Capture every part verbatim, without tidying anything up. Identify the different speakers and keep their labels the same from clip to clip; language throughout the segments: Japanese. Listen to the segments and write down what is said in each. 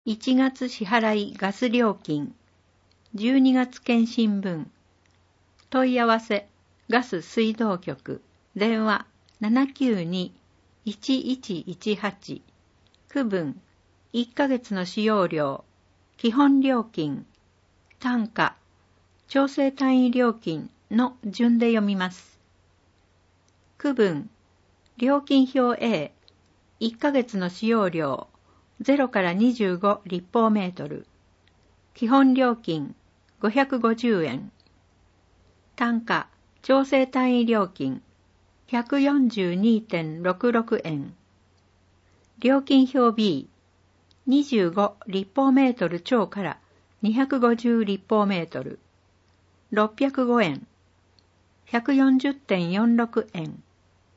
Speaker 1: いちがつ支払いガス料金、じゅうにがつ検針分、問い合わせガス水道局、電話 ななきゅうに いちいちいちはち、区分、いっかげつの使用料、基本料金、単価、調整単位料金の順で読みます。区分、料金表 A、いっかげつの使用料、ゼロからにじゅうご立方メートル。基本料金ごひゃくごじゅうえん。単価、調整単位料金 ひゃくよんじゅうにてんろくろくえん。料金表 B、にじゅうご立方メートル超からにひゃくごじゅう立方メートル。ろっぴゃくごえん。ひゃくよんじゅうてんよんろくえん。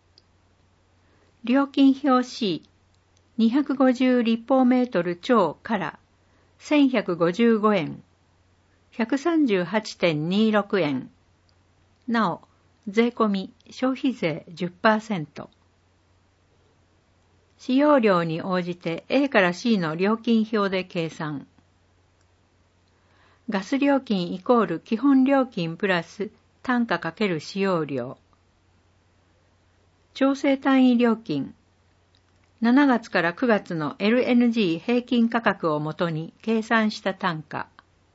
Speaker 1: 料金表 C、にひゃくごじゅう立方メートル超からせんひゃくごじゅうごえん、ひゃくさんじゅうはちてんにじゅうろくえん。なお、税込み消費税 じゅっパーセント。使用量に応じて A から C の料金表で計算。ガス料金イコール基本料金プラス単価×使用量。調整単位料金。しちがつからくがつの エルエヌジー 平均価格をもとに計算した単価。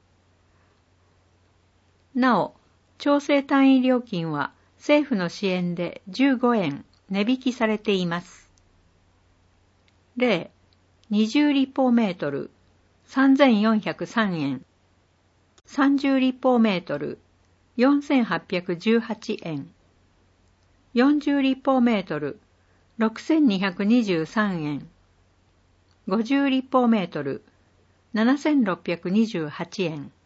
Speaker 1: なお、調整単位料金は政府の支援でじゅうごえん値引きされています。例、にじゅう立方メートルさんぜんよんひゃくさんえん。さんじゅう立方メートルよんせんはっぴゃくじゅうはちえん。よんじゅう立方メートルろくせんにひゃくにじゅうさんえん。ごじゅう立方メートルななせんろっぴゃくにじゅうはちえん。